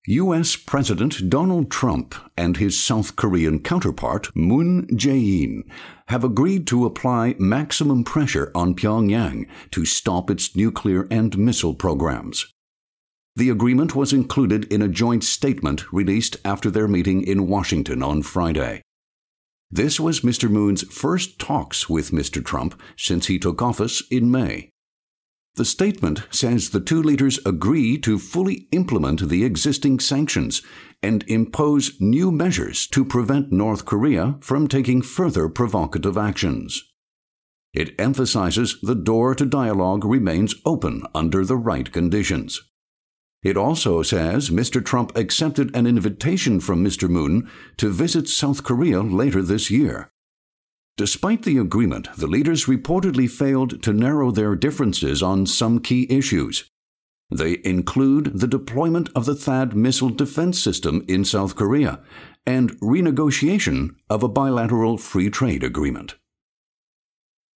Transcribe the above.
U.S. President Donald Trump and his South Korean counterpart Moon Jae-in have agreed to apply maximum pressure on Pyongyang to stop its nuclear and missile programs. The agreement was included in a joint statement released after their meeting in Washington on Friday. This was Mr. Moon's first talks with Mr. Trump since he took office in May. The statement says the two leaders agree to fully implement the existing sanctions and impose new measures to prevent North Korea from taking further provocative actions. It emphasizes the door to dialogue remains open under the right conditions. It also says Mr. Trump accepted an invitation from Mr. Moon to visit South Korea later this year. Despite the agreement, the leaders reportedly failed to narrow their differences on some key issues. They include the deployment of the THAAD missile defense system in South Korea and renegotiation of a bilateral free trade agreement.